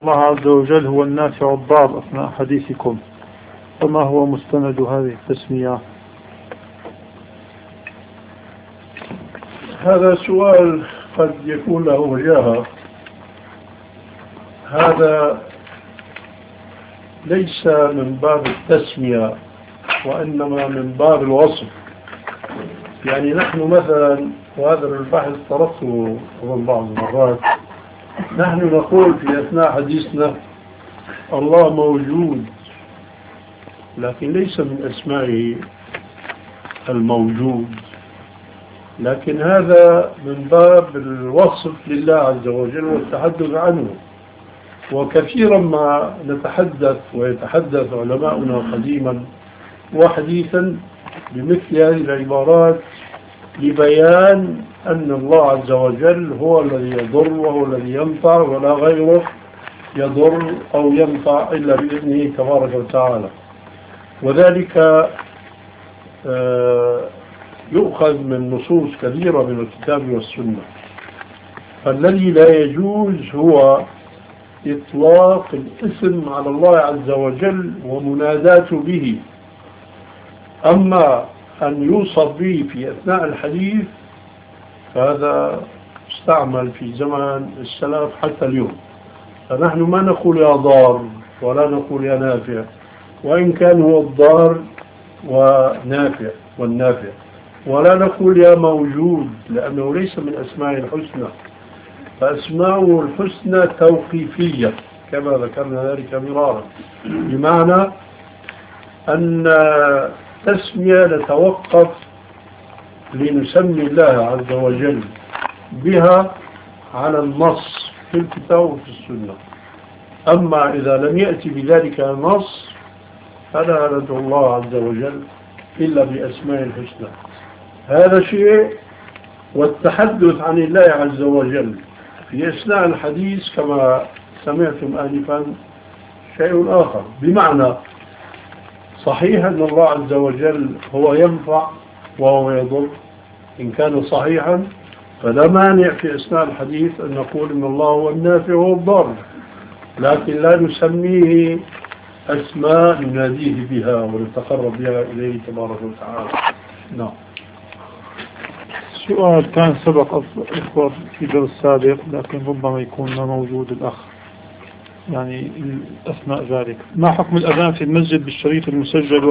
الله عز وجل هو النافع الضار أثناء حديثكم، فما هو مستند هذه التسمية؟ هذا سؤال قد يكون له وجاهة. هذا ليس من باب التسمية وإنما من باب الوصف. يعني نحن مثلا، وهذا البحث طرقته بعض المرات، نحن نقول في أثناء حديثنا الله موجود، لكن ليس من أسمائه الموجود، لكن هذا من باب الوصف لله عز وجل والتحدث عنه. وكثيرا ما نتحدث ويتحدث علماؤنا قديما وحديثا بمثل هذه العبارات لبيان أن الله عز وجل هو الذي يضر وهو الذي ينفع، ولا غيره يضر أو ينفع إلا بإذنه تبارك وتعالى. وذلك يؤخذ من نصوص كثيرة من الكتاب والسنة. فالذي لا يجوز هو إطلاق الاسم على الله عز وجل ومناداته به. أما أن يوصف به في أثناء الحديث فهذا استعمل في زمن السلف حتى اليوم. فنحن ما نقول يا ضار ولا نقول يا نافع، وإن كان هو الضار ونافع والنافع، ولا نقول يا موجود لأنه ليس من أسماء الحسنى، فأسماءه الحسنى توقيفية كما ذكرنا ذلك مرارا، بمعنى أن تسمية نتوقف لنسمي الله عز وجل بها على النص في الكتاب وفي السنة. أما إذا لم يأتي بذلك النص فلا ندعو الله عز وجل إلا بأسماء الحسنى. هذا شيء. والتحدث عن الله عز وجل في أثناء الحديث كما سمعتم آنفا شيء آخر، بمعنى صحيح أن الله عز وجل هو ينفع وهو يضر، إن كان صحيحا فلا مانع في أثناء الحديث أن نقول إن الله هو النافع والضار، لكن لا نسميه أسماء نناديه بها ونتقرب بها إليه تبارك وتعالى. نعم. سؤال كان سبق أخبر في درس سابق لكن ربما يكون ما موجود الأخ يعني أثناء ذلك: ما حكم الأذان في المسجد بالشريط المسجل